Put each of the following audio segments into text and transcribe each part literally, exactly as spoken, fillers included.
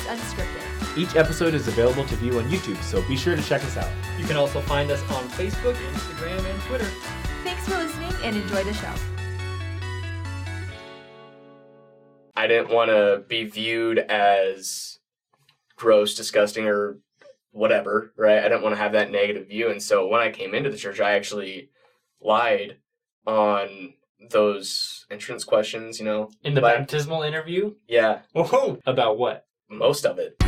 Unscripted. Each episode is available to view on YouTube, so be sure to check us out. You can also find us on Facebook, Instagram, and Twitter. Thanks for listening and enjoy the show. I didn't want to be viewed as gross, disgusting, or whatever, right? I didn't want to have that negative view. And so when I came into the church, I actually lied on those entrance questions, you know. In the like, baptismal interview? Yeah. Whoa! About what? Most of it.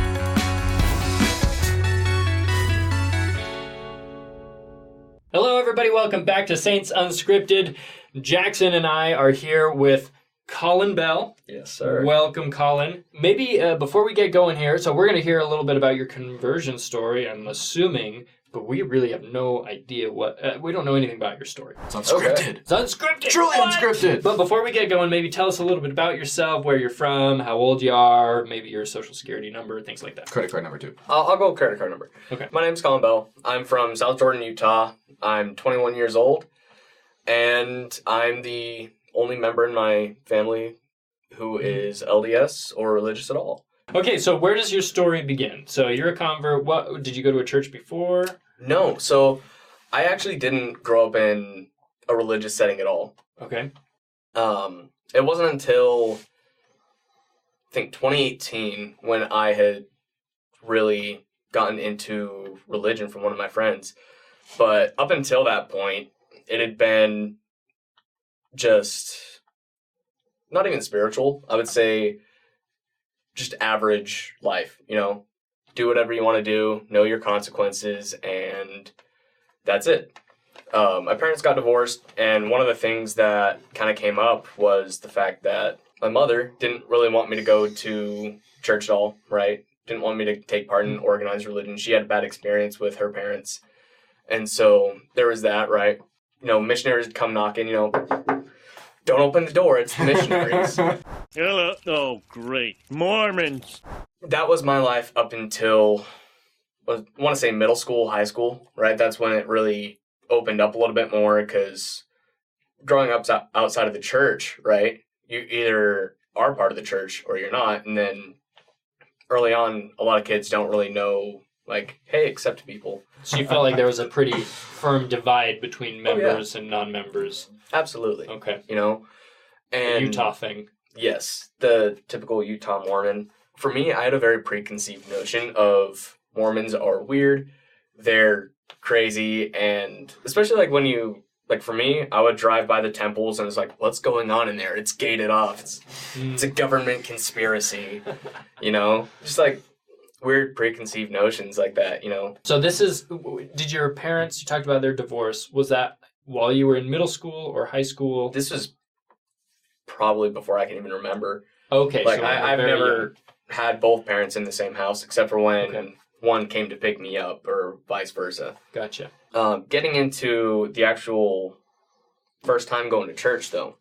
Hello, everybody. Welcome back to Saints Unscripted. Jackson and I are here with Colin Bell. Yes, sir. Welcome, Colin. Maybe uh, before we get going here, so we're going to hear a little bit about your conversion story, I'm assuming, but we really have no idea what... Uh, we don't know anything about your story. It's unscripted. Okay. It's unscripted. Truly What? unscripted. But before we get going, maybe tell us a little bit about yourself, where you're from, how old you are, maybe your social security number, things like that. Credit card number two. I'll, I'll go credit card number. Okay. My name's Colin Bell. I'm from South Jordan, Utah. I'm twenty-one years old, and I'm the only member in my family who is L D S or religious at all. Okay, so where does your story begin? So you're a convert. What did you go to a church before? No, so I actually didn't grow up in a religious setting at all. Okay. Um, it wasn't until I think twenty eighteen when I had really gotten into religion from one of my friends. But up until that point, it had been just not even spiritual. I would say just average life, you know, do whatever you want to do, know your consequences, and that's it. Um, my parents got divorced, and one of the things that kind of came up was the fact that my mother didn't really want me to go to church at all, right? Didn't want me to take part in organized religion. She had a bad experience with her parents. And so there was that, right? You know, missionaries would come knocking, you know, don't open the door, it's the missionaries. Hello. Oh, great. Mormons. That was my life up until, I want to say middle school, high school, right? That's when it really opened up a little bit more because growing up outside of the church, right? You either are part of the church or you're not. And then early on, a lot of kids don't really know, like, hey, accept people. So you felt like there was a pretty firm divide between members oh, yeah. and non-members. Absolutely. Okay. You know? And the Utah thing. Yes, the typical Utah Mormon. For me, I had a very preconceived notion of Mormons are weird, they're crazy, and especially like when you, like for me, I would drive by the temples and it's like, what's going on in there? It's gated off. It's, mm. it's a government conspiracy, you know? Just like weird preconceived notions like that, you know? So this is, did your parents, you talked about their divorce, was that while you were in middle school or high school? This was probably before I can even remember. Okay. Like so I, I've never young. had both parents in the same house except for when okay. one came to pick me up or vice versa. Gotcha. Um, getting into the actual first time going to church though,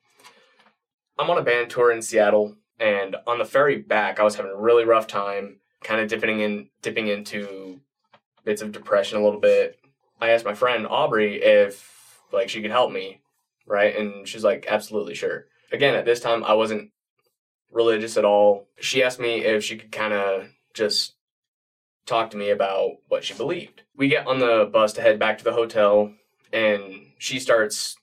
I'm on a band tour in Seattle, and on the ferry back, I was having a really rough time, kind of dipping in, dipping into bits of depression a little bit. I asked my friend Aubrey if like she could help me, right? And she's like, absolutely, sure. Again, at this time, I wasn't religious at all. She asked me if she could kind of just talk to me about what she believed. We get on the bus to head back to the hotel, and she starts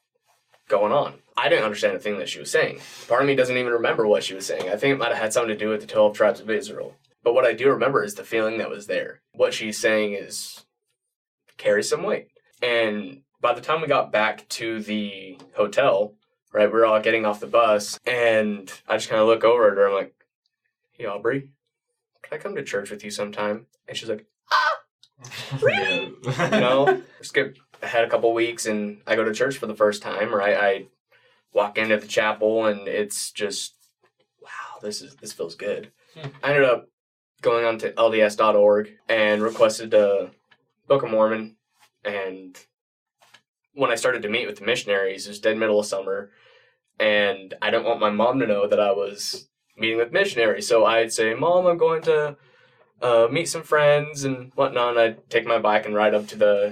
going on. I didn't understand a thing that she was saying. Part of me doesn't even remember what she was saying. I think it might have had something to do with the twelve tribes of Israel. But what I do remember is the feeling that was there. What she's saying is carries some weight. And by the time we got back to the hotel, right, we were all getting off the bus, and I just kind of look over at her. I'm like, hey, Aubrey, can I come to church with you sometime? And she's like, ah, really? You know, skip ahead a couple weeks, and I go to church for the first time, right? I walk into the chapel, and it's just, wow, this is this feels good. Hmm. I ended up going on to L D S dot org and requested a Book of Mormon, and when I started to meet with the missionaries, it was dead middle of summer, and I didn't want my mom to know that I was meeting with missionaries. So I'd say, Mom, I'm going to uh, meet some friends and whatnot. And I'd take my bike and ride up to the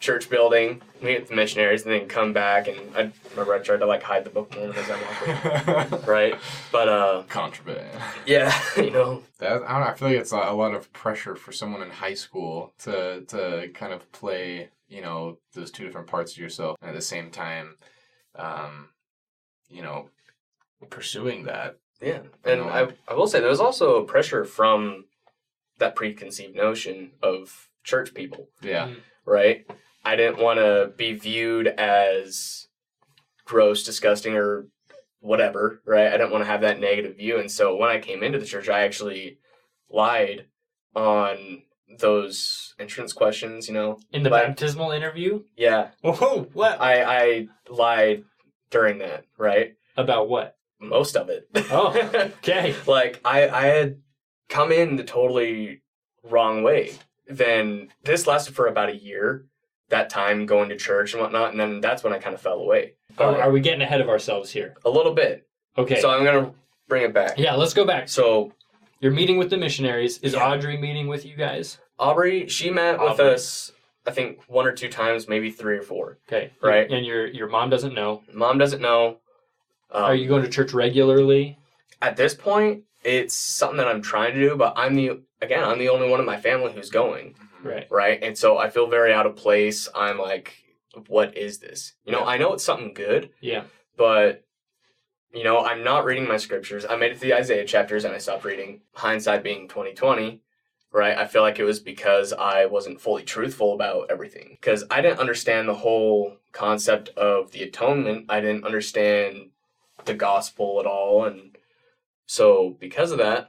church building, meet with the missionaries, and then come back. And I remember I tried to like hide the Book of Mormon as I walked, right? But uh, Contraband. yeah, you know, That, I don't know. I feel like it's a, a lot of pressure for someone in high school to to kind of play, you know, those two different parts of yourself, and at the same time, um, you know, pursuing that. yeah. And I I will say there was also pressure from that preconceived notion of church people, Yeah. Mm. right? I didn't want to be viewed as gross, disgusting, or whatever, right? I didn't want to have that negative view. And so when I came into the church, I actually lied on those entrance questions, you know? In the Like- baptismal interview? Yeah. Oh, what? I, I lied during that, right? About what? Most of it. Oh, okay. Like, I, I had come in the totally wrong way. Then this lasted for about a year, that time going to church and whatnot, and then that's when I kind of fell away. Are, are we getting ahead of ourselves here? A little bit. Okay. So I'm going to bring it back. Yeah, let's go back. So You're meeting with the missionaries. Is Yeah. Audrey meeting with you guys? Aubrey, she met with Aubrey. us, I think, one or two times, maybe three or four. Okay. Right. And your your mom doesn't know. Mom doesn't know. Um, Are you going to church regularly? At this point, it's something that I'm trying to do, but I'm the, again, I'm the only one in my family who's going, Right. right? And so I feel very out of place. I'm like, what is this? You know, Yeah. I know it's something good, Yeah. but, you know, I'm not reading my scriptures. I made it to the Isaiah chapters and I stopped reading. Hindsight being twenty twenty, right? I feel like it was because I wasn't fully truthful about everything. Because I didn't understand the whole concept of the atonement. I didn't understand the gospel at all. And so because of that,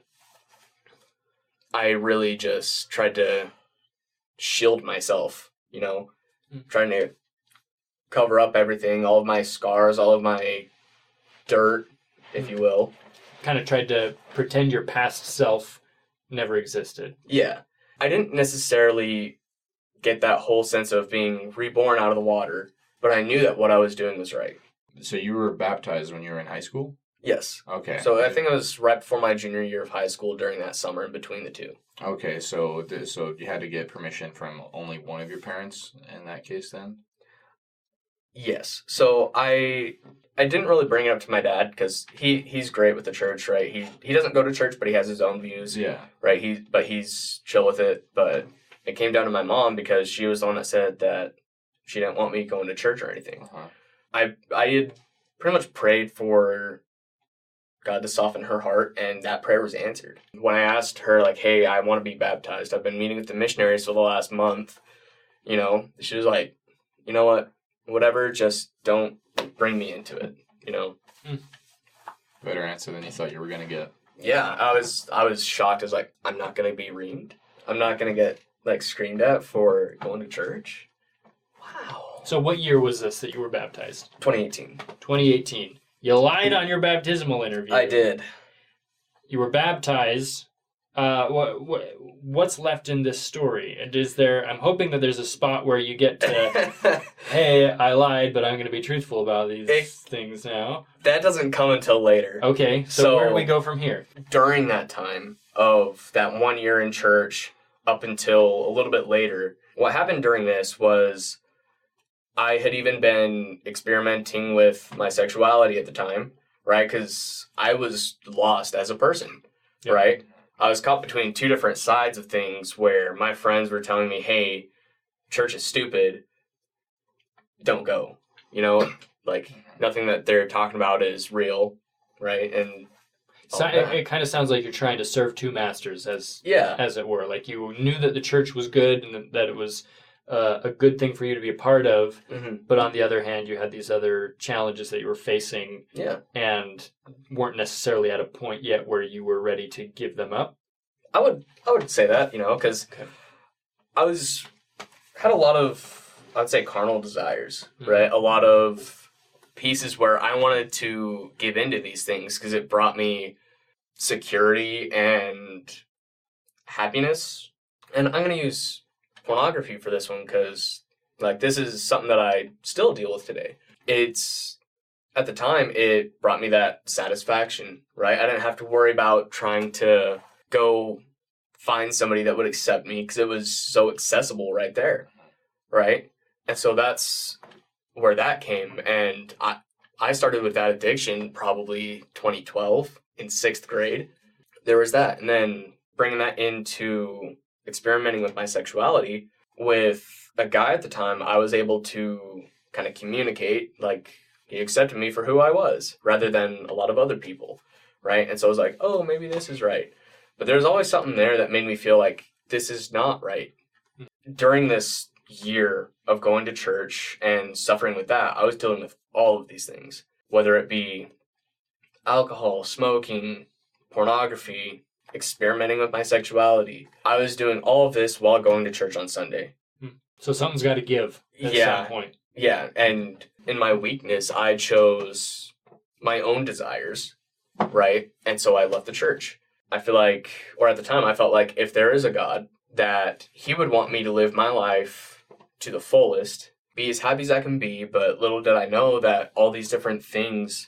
I really just tried to shield myself, you know, Mm. trying to cover up everything, all of my scars, all of my dirt, if you will. Kind of tried to pretend your past self never existed. Yeah. I didn't necessarily get that whole sense of being reborn out of the water, but I knew that what I was doing was right. So you were baptized when you were in high school? Yes. Okay. So I think it was right before my junior year of high school during that summer in between the two. Okay, so th- so you had to get permission from only one of your parents in that case then? Yes. So I I didn't really bring it up to my dad because he, he's great with the church, right? He he doesn't go to church, but he has his own views, Yeah. right? He but he's chill with it. But it came down to my mom because she was the one that said that she didn't want me going to church or anything. Uh-huh. I I had pretty much prayed for God to soften her heart, and that prayer was answered. When I asked her, like, hey, I want to be baptized. I've been meeting with the missionaries for the last month. You know, she was like, you know what? Whatever, just don't bring me into it, you know? Better answer than you thought you were going to get. Yeah, I was I was shocked. I was like, I'm not going to be reamed. I'm not going to get, like, screamed at for going to church. Wow. So what year was this that you were baptized? twenty eighteen. twenty eighteen. You lied on your baptismal interview. I did. You were baptized. Uh, what, what what's left in this story? And is there? I'm hoping that there's a spot where you get to, hey, I lied, but I'm going to be truthful about these It- things now. That doesn't come until later. Okay, so, So- where do we go from here? During that time of that one year in church up until a little bit later, what happened during this was I had even been experimenting with my sexuality at the time, right? Because I was lost as a person, Yep. right? I was caught between two different sides of things where my friends were telling me, hey, church is stupid, don't go. You know, like nothing that they're talking about is real, right? And So all it, that. it kind of sounds like you're trying to serve two masters, as yeah. as it were. Like you knew that the church was good and that it was uh, a good thing for you to be a part of, hmm but on the other hand, you had these other challenges that you were facing Yeah. and weren't necessarily at a point yet where you were ready to give them up. I would I would say that, you know, because Okay. I was had a lot of I'd say carnal desires, Mhm. right? A lot of pieces where I wanted to give into these things because it brought me security and happiness. And I'm gonna use pornography for this one because like this is something that I still deal with today. It's at the time it brought me that satisfaction, right? I didn't have to worry about trying to go find somebody that would accept me because it was so accessible right there, right? And so that's where that came. And I, I started with that addiction probably twenty twelve in sixth grade. There was that. And then bringing that into experimenting with my sexuality with a guy at the time, I was able to kind of communicate, like, he accepted me for who I was rather than a lot of other people, right? And so I was like, oh, maybe this is right. But there's always something there that made me feel like this is not right. During this year of going to church and suffering with that, I was dealing with all of these things, whether it be alcohol, smoking, pornography, experimenting with my sexuality. I was doing all of this while going to church on Sunday. So something's got to give at Yeah. some point. Yeah, and in my weakness, I chose my own desires, right? And so I left the church. I feel like, or at the time, I felt like if there is a God, that he would want me to live my life to the fullest, be as happy as I can be, but little did I know that all these different things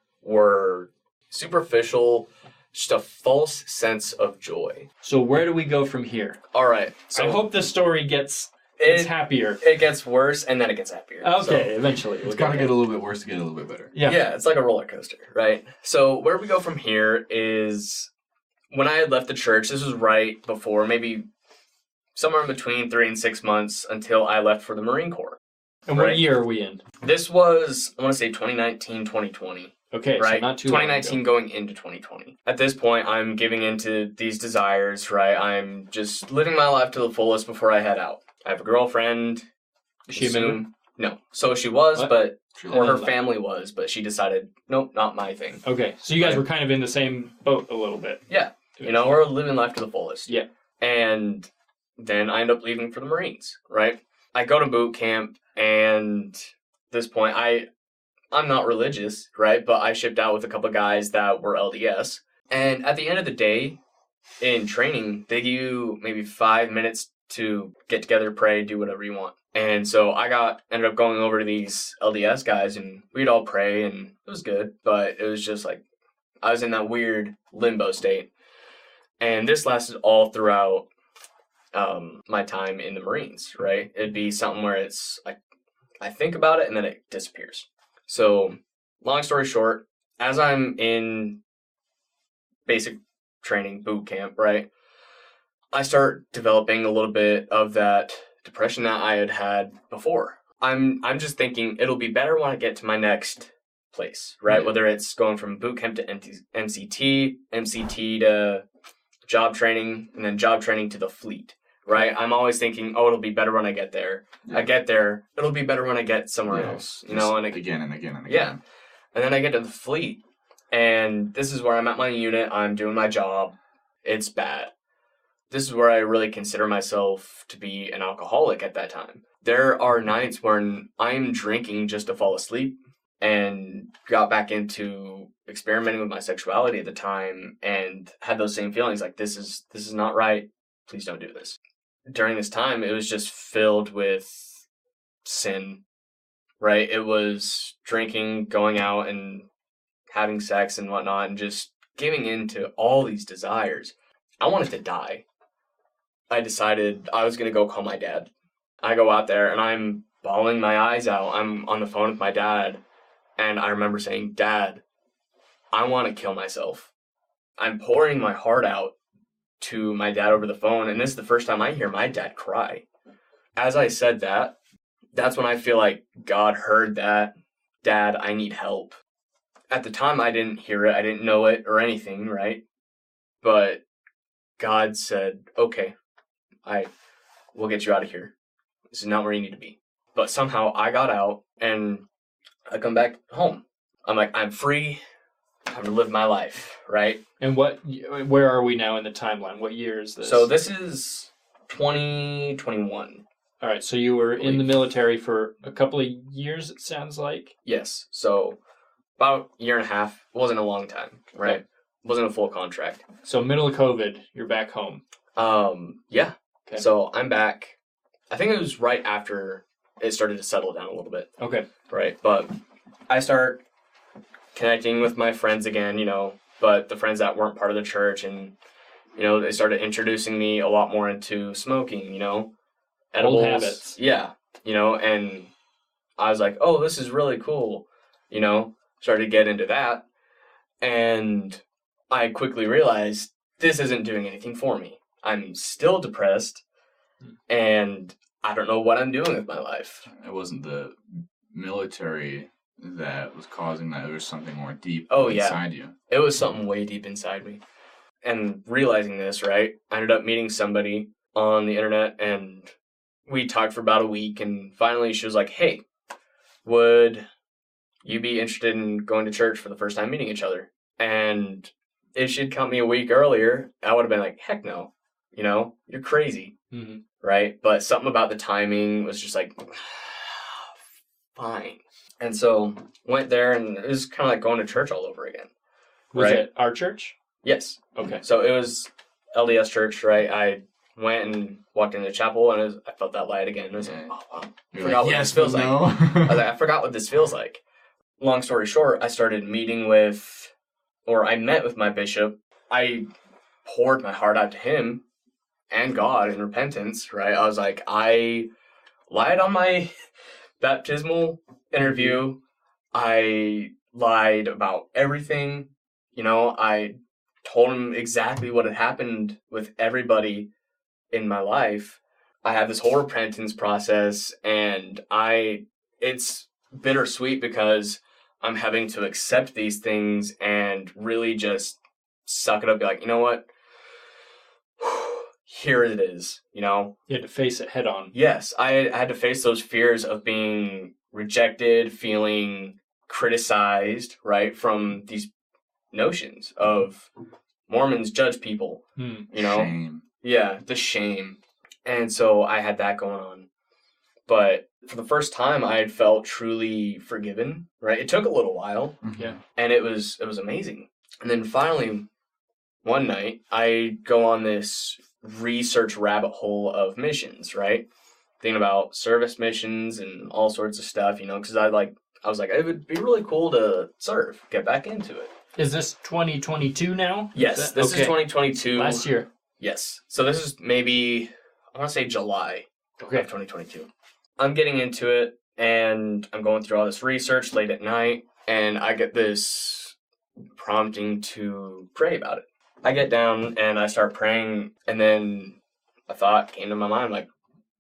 were superficial, just a false sense of joy. So where do we go from here? All right, so I hope the story gets, gets it, happier. it gets worse, and then it gets happier. Okay, So- eventually. It's we'll got to get get a little bit worse to get a little bit better. Yeah. Yeah, it's like a roller coaster, right? So where we go from here is when I had left the church, this was right before, maybe somewhere in between three and six months until I left for the Marine Corps. And what right. year are we in? This was, I want to say twenty nineteen, twenty twenty, Okay, right? so not too twenty long nineteen ago. going into twenty twenty. At this point, I'm giving into these desires, right? I'm just living my life to the fullest before I head out. I have a girlfriend. Is she a member? Assume- No. So she was, What? but, She or her loves family was, but she decided, nope, not my thing. Okay, so you guys Right. were kind of in the same boat a little bit. Yeah. You know, we're living life to the fullest. Yeah. And then I end up leaving for the Marines, right? I go to boot camp, and at this point, I, I'm not religious, right? But I shipped out with a couple of guys that were L D S. And at the end of the day, in training, they give you maybe five minutes to get together, pray, do whatever you want. And so I got, ended up going over to these L D S guys, and we'd all pray, and it was good. But it was just like, I was in that weird limbo state. And this lasted all throughout um, my time in the Marines, right? It'd be something where it's, I, I think about it and then it disappears. So, long story short, as I'm in basic training, boot camp, right? I start developing a little bit of that depression that I had had before. I'm I'm just thinking it'll be better when I get to my next place, right? Yeah. Whether it's going from boot camp to M C T, M C T to job training, and then job training to the fleet, right? I'm always thinking, oh, it'll be better when I get there. Yeah. I get there, it'll be better when I get somewhere Yeah. else, you know? And it, again and again and Yeah. again. and then I get to the fleet, and this is where I'm at my unit. I'm doing my job. It's bad. This is where I really consider myself to be an alcoholic at that time. There are nights when I'm drinking just to fall asleep, and got back into experimenting with my sexuality at the time and had those same feelings like, this is this is not right. Please don't do this. During this time, it was just filled with sin, right? It was drinking, going out and having sex and whatnot, and just giving in to all these desires. I wanted to die. I decided I was going to go call my dad. I go out there and I'm bawling my eyes out. I'm on the phone with my dad. And I remember saying, Dad, I want to kill myself. I'm pouring my heart out to my dad over the phone. And this is the first time I hear my dad cry. As I said that, that's when I feel like God heard that. Dad, I need help. At the time, I didn't hear it. I didn't know it or anything, right? But God said, okay, I will get you out of here. This is not where you need to be. But somehow I got out and I come back home. I'm like, I'm free. Time to live my life, right? And what? Where are we now in the timeline? What year is this? So this is twenty twenty-one. All right, so you were in the military for a couple of years, it sounds like. Yes. So about a year and a half. It wasn't a long time, right? Okay. Wasn't a full contract. So middle of COVID, you're back home. Um, yeah. Okay. So I'm back. I think it was right after it started to settle down a little bit. Okay. Right. But I start connecting with my friends again, you know, but the friends that weren't part of the church, and, you know, they started introducing me a lot more into smoking, you know, edibles. Old habits. Yeah. you know, and I was like, oh, this is really cool, you know, started to get into that. And I quickly realized this isn't doing anything for me. I'm still depressed, and I don't know what I'm doing with my life. It wasn't the military that was causing that. It was something more deep Oh, yeah. inside you. It was something way deep inside me. And realizing this, right, I ended up meeting somebody on the internet, and we talked for about a week, and finally she was like, hey, would you be interested in going to church for the first time meeting each other? And if she'd come me a week earlier, I would have been like, heck no, you know, you're crazy, Mm-hmm. right? But something about the timing was just like, fine. And so went there, and it was kind of like going to church all over again. Was Right. it our church? Yes. Okay. So it was L D S church, right? I went and walked into the chapel, and it was, I felt that light again. It was like, oh, wow. I You're forgot like, what yes, this feels but like. no. I was like, I forgot what this feels like. Long story short, I started meeting with, or I met with my bishop. I poured my heart out to him and God in repentance, right? I was like, I lied on my baptismal interview. I lied about everything. You know, I told him exactly what had happened with everybody in my life. I had this whole repentance process, and I, it's bittersweet because I'm having to accept these things and really just suck it up, be like, you know what? Here it is, you know? You had to face it head on. Yes, I I had to face those fears of being rejected, feeling criticized, right, from these notions of Mormons judge people, Hmm. you know? Shame. Yeah, the shame. And so I had that going on. But for the first time, I had felt truly forgiven, right? It took a little while, Yeah. and it was it was amazing. And then finally, one night, I go on this research rabbit hole of missions, right? Thinking about service missions and all sorts of stuff, you know, because I like I was like, it would be really cool to serve, get back into it. Is this twenty twenty-two now? Yes, Is that- this okay. is twenty twenty-two. Last year. Yes. So this is maybe, I want to say July Okay. of twenty twenty-two. I'm getting into it, and I'm going through all this research late at night, and I get this prompting to pray about it. I get down, and I start praying, and then a thought came to my mind, like,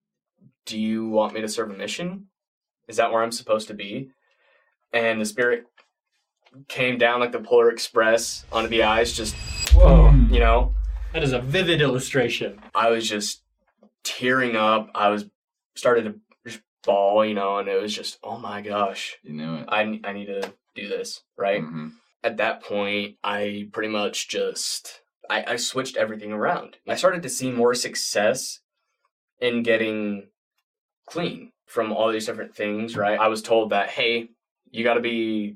do you want me to serve a mission? Is that where I'm supposed to be? And the Spirit came down like the Polar Express onto the eyes, just, whoa, you know? That is a vivid illustration. I was just tearing up. I was started to just bawl, you know, and it was just, oh my gosh, You knew it. I, I need to do this, right? Mm-hmm. At that point, I pretty much just, I, I switched everything around. I started to see more success in getting clean from all these different things, right? I was told that, hey, you got to be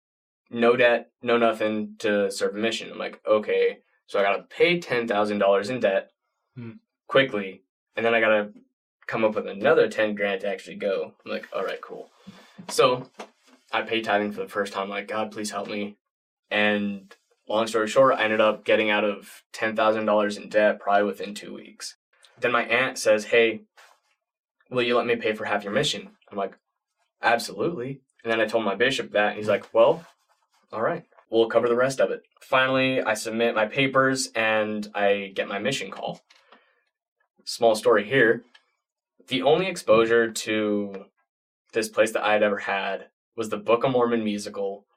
no debt, no nothing to serve a mission. I'm like, okay. So I got to pay ten thousand dollars in debt Hmm. quickly, and then I got to come up with another ten grand to actually go. I'm like, all right, cool. So I paid tithing for the first time. Like, God, please help me. And long story short, I ended up getting out of ten thousand dollars in debt probably within two weeks. Then my aunt says, hey, will you let me pay for half your mission? I'm like, absolutely. And then I told my bishop that, and he's like, well, all right, we'll cover the rest of it. Finally, I submit my papers, and I get my mission call. Small story here. The only exposure to this place that I had ever had was the Book of Mormon musical.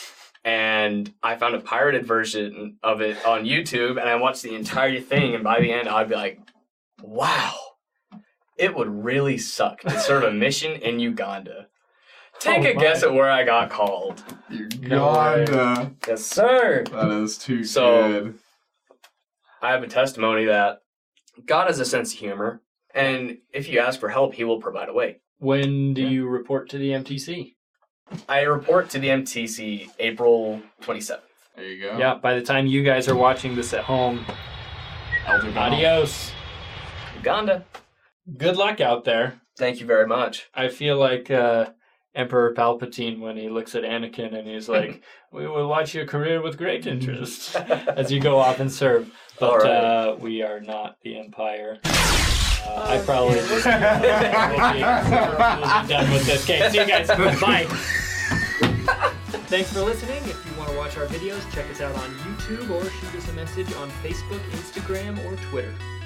And I found a pirated version of it on YouTube, and I watched the entire thing, and by the end, I'd be like, wow, it would really suck to serve a mission in Uganda. Take Oh a guess my. at where I got called. Uganda. Yes, sir. That is too So- good. I have a testimony that God has a sense of humor, and if you ask for help, he will provide a way. When do Yeah. you report to the M T C? I report to the M T C April twenty-seventh. There you go. Yeah, by the time you guys are watching this at home, Elder Bell. adios. Uganda. Good luck out there. Thank you very much. I feel like uh, Emperor Palpatine when he looks at Anakin and he's like, we will watch your career with great interest as you go off and serve. But All right. uh, we are not the Empire. Uh, I probably just will be done with this. Okay, see you guys. Bye. Thanks for listening. If you want to watch our videos, check us out on YouTube or shoot us a message on Facebook, Instagram, or Twitter.